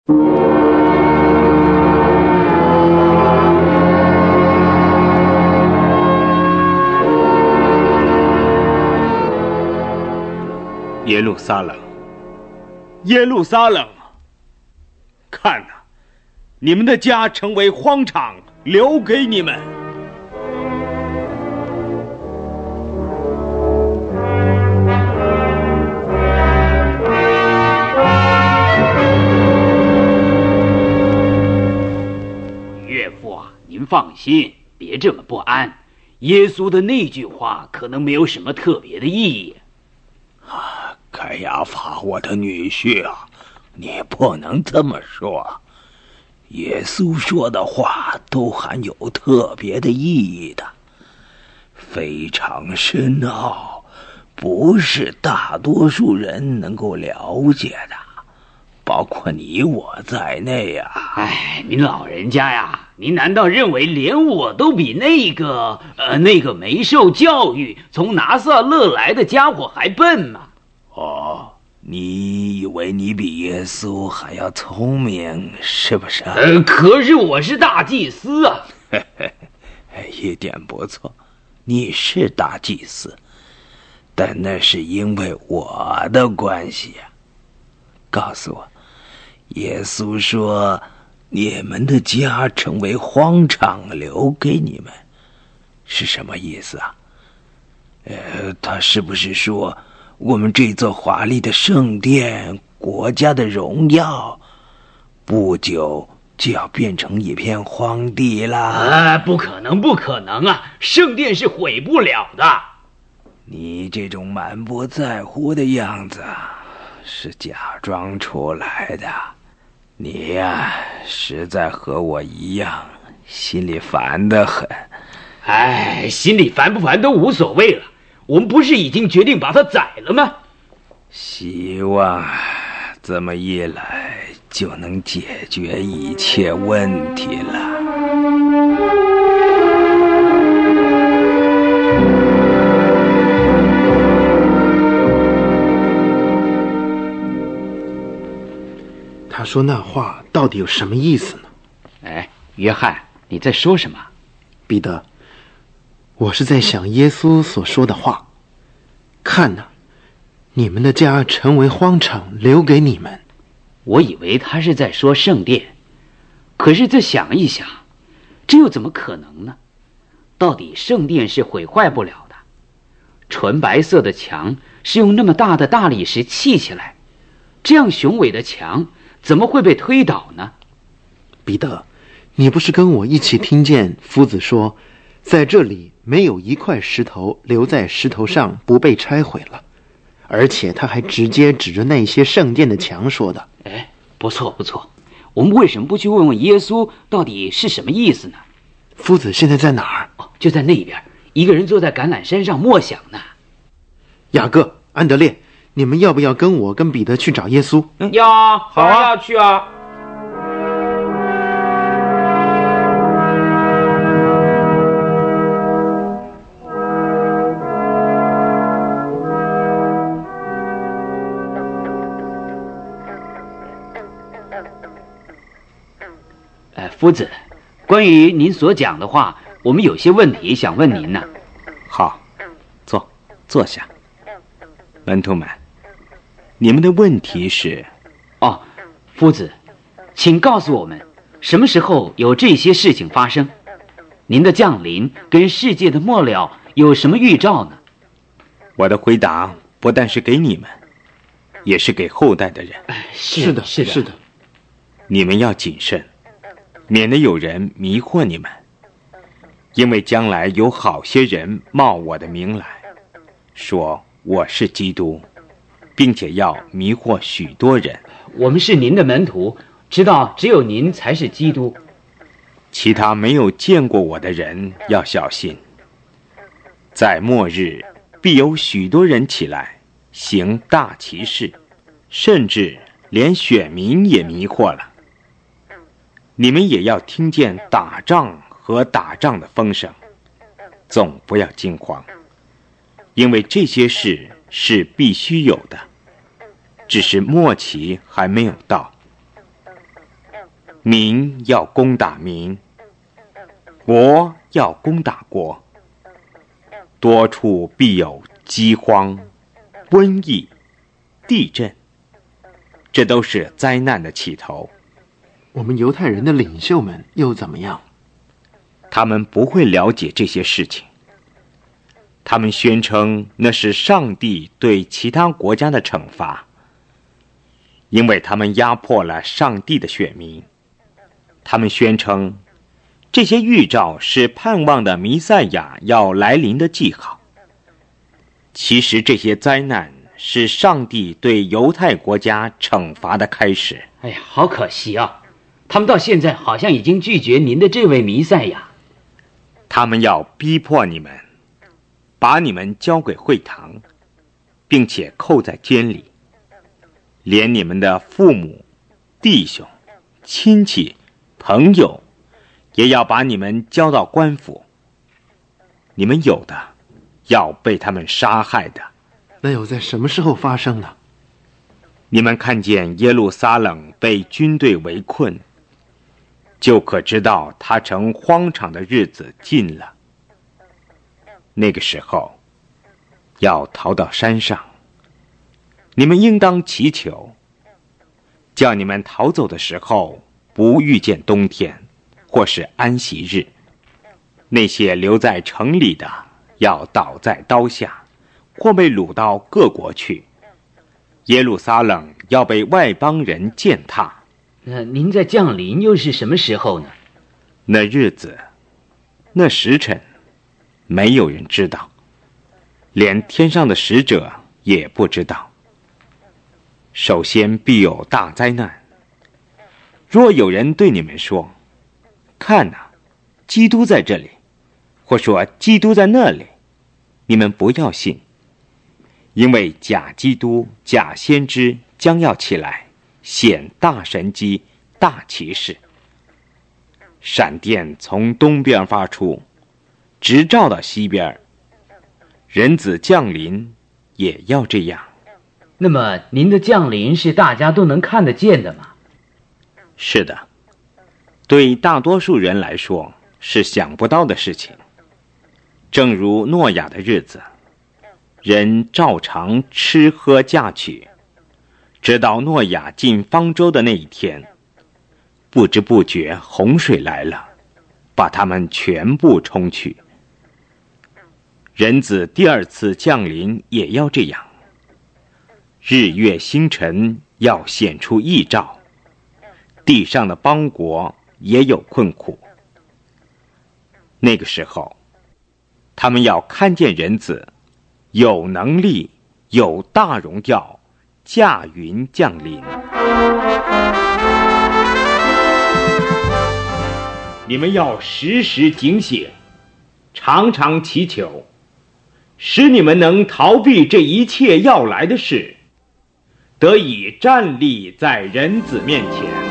耶路撒冷，耶路撒冷，看哪，你们的家成为荒场，留给你们。 岳父啊，您放心，别这么不安。耶稣的那句话可能没有什么特别的意义。 盖亚法，我的女婿啊，你不能这么说。耶稣说的话都含有特别的意义的，非常深奥，不是大多数人能够了解的，包括你我在内啊。 哎，您老人家呀，您难道认为连我都比那个没受教育从拿撒勒来的家伙还笨吗？ 哦，你以为你比耶稣还要聪明是不是？ 可是我是大祭司啊。 一点不错，你是大祭司，但那是因为我的关系啊。告诉我，耶稣说你们的家成为荒场，留给你们，是什么意思啊？他是不是说我们这座华丽的圣殿，国家的荣耀，不久就要变成一片荒地啦？ 不可能，不可能啊！圣殿是毁不了的。 你这种满不在乎的样子是假装出来的。你呀，实在和我一样，心里烦得很。 哎，心里烦不烦都无所谓了。我们不是已经决定把他宰了吗？ 希望这么一来就能解决一切问题了。 他说那话到底有什么意思呢？ 哎，约翰，你在说什么？ 彼得，我是在想耶稣所说的话。看哪，你们的家成为荒场，留给你们。 我以为他是在说圣殿，可是再想一想，这又怎么可能呢？到底圣殿是毁坏不了的，纯白色的墙是用那么大的大理石砌起来，这样雄伟的墙怎么会被推倒呢？ 彼得，你不是跟我一起听见夫子说，在这里没有一块石头留在石头上不被拆毁了，而且他还直接指着那些圣殿的墙说的。 哎，不错不错，我们为什么不去问问耶稣到底是什么意思呢？ 夫子现在在哪儿？ 就在那边，一个人坐在橄榄山上默想呢。 雅各、安德烈，你们要不要跟我跟彼得去找耶稣？ 要， 好啊， 要去啊。 夫子，关于您所讲的话，我们有些问题想问您呢。 好，坐下。门徒们，你们的问题是？ 哦，夫子，请告诉我们，什么时候有这些事情发生？您的降临跟世界的末了有什么预兆呢？ 我的回答不但是给你们，也是给后代的人。 是的，是的。 你们要谨慎，免得有人迷惑你们，因为将来有好些人冒我的名来，说我是基督，并且要迷惑许多人。 我们是您的门徒，知道只有您才是基督。 其他没有见过我的人要小心，在末日必有许多人起来行大奇事，甚至连选民也迷惑了。你们也要听见打仗和打仗的风声，总不要惊慌，因为这些事是必须有的，只是末期还没有到。 民要攻打民，国要攻打国，多处必有饥荒、瘟疫、地震，这都是灾难的起头。 我们犹太人的领袖们又怎么样？ 他们不会了解这些事情，他们宣称那是上帝对其他国家的惩罚，因为他们压迫了上帝的选民。他们宣称这些预兆是盼望的弥赛亚要来临的记号。其实这些灾难是上帝对犹太国家惩罚的开始。 哎呀，好可惜啊！他们到现在好像已经拒绝您的这位弥赛亚。 他们要逼迫你们，把你们交给会堂，并且扣在监里，连你们的父母、弟兄、亲戚、朋友也要把你们交到官府。你们有的要被他们杀害的。 那又在什么时候发生呢？ 你们看见耶路撒冷被军队围困，就可知道它成荒场的日子近了。那个时候要逃到山上，你们应当祈求，叫你们逃走的时候不遇见冬天或是安息日。那些留在城里的要倒在刀下，或被掳到各国去。耶路撒冷要被外邦人践踏。 您在降临又是什么时候呢？ 那日子，那时辰，没有人知道，连天上的使者也不知道。首先必有大灾难。若有人对你们说，看哪，基督在这里，或说基督在那里，你们不要信，因为假基督、假先知将要起来，显大神迹、大奇事。闪电从东边发出，直照到西边。人子降临也要这样。 那么您的降临是大家都能看得见的吗？ 是的，对大多数人来说是想不到的事情。正如诺亚的日子，人照常吃喝嫁娶，直到诺亚进方舟的那一天，不知不觉洪水来了，把他们全部冲去。人子第二次降临也要这样，日月星辰要显出异兆，地上的邦国也有困苦。那个时候，他们要看见人子有能力、有大荣耀，驾云降临。你们要时时警醒，常常祈求，使你们能逃避这一切要来的事，得以站立在人子面前。